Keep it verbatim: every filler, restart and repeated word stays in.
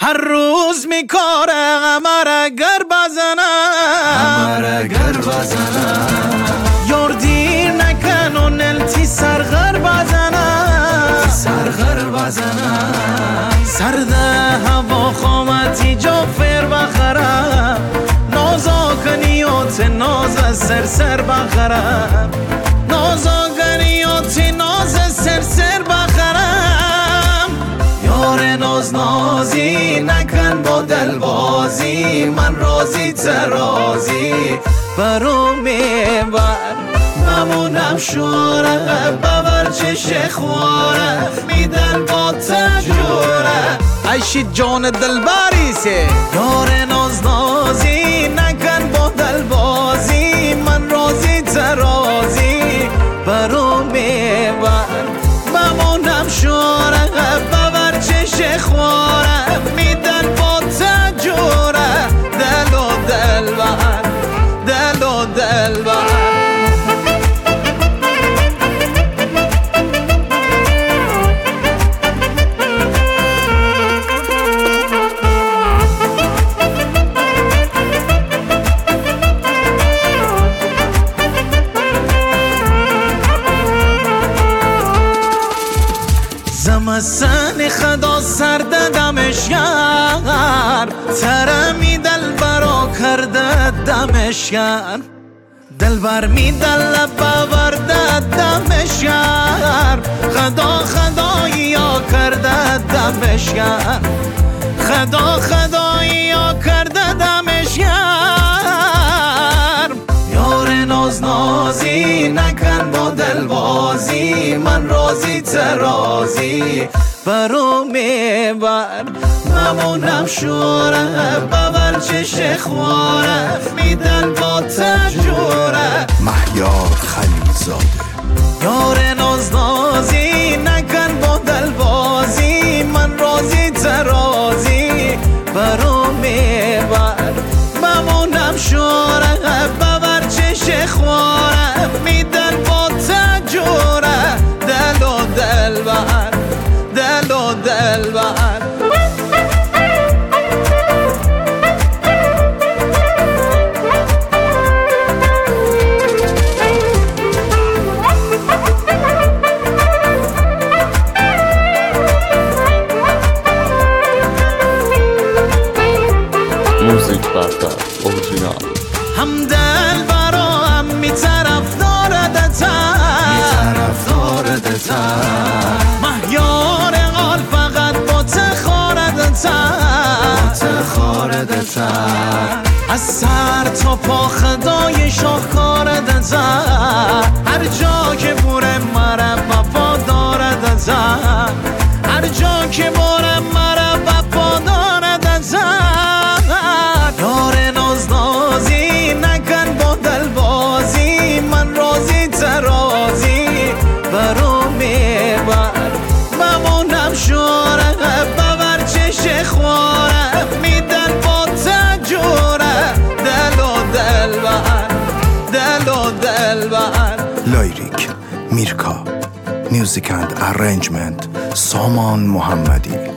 هر روز میکاره قمر اگر بزنم قمر اگر بزنم یار دیر نکن و نلتی سرغر بزنم سرغر بزنم سرده هوا خامتی جافر بخرم نازا کنیات ناز سر سر بخرم نازا کنیات ناز سر سر بخرم یار ناز نازی نکن با دل بازی من رازی ترازی برو میبر ممونم شوره ببر چش خواره میدن با تجوره عیشی جان دلبری سه یار ناز نازی نکن با دل بازی من رازی ترازی برو میبر ممونم شوره ببر چش خواره میدن با تجوره دل و دلبر دل و دلبر زمستان خدا سرده دمش یار ترمی دل برا کرده دمش یار دل بر می دل بورده دمش یار خدا خدایی یا کرده دمش یار خدا خدایی یا کرده دمش یار یار ناز نازی نکن با دل بازی من رازی ترازی برو میبر ممونم شوره ببر چش خواره میدن با تجوره مهیار خلیلزاده یار ناز نازی نکن با دل بازی من رازی ترازی برو میبر ممونم شوره ببر چش خواره میدن با تجوره دل و دلبر دل و دلبر موزیک برتر اورجینال هم دل برا هم می طرف داردتر می طرف داردتر مهیار قال فقط با تخاردتر تخاردتر از سر تا پا خدای شاهکاردتر هر جا که بوره مره وفا داردتر هر جا که بوره مره وفا داردتر یار ناز نازی نکن با دل بازی من رازی ترازی برو میبر ممونم شوره ببر چش خواره میدن با تجوره دل و دلبر دل و دلبر لایریک میرکا میوزیک اند ارنجمنت سامان محمدی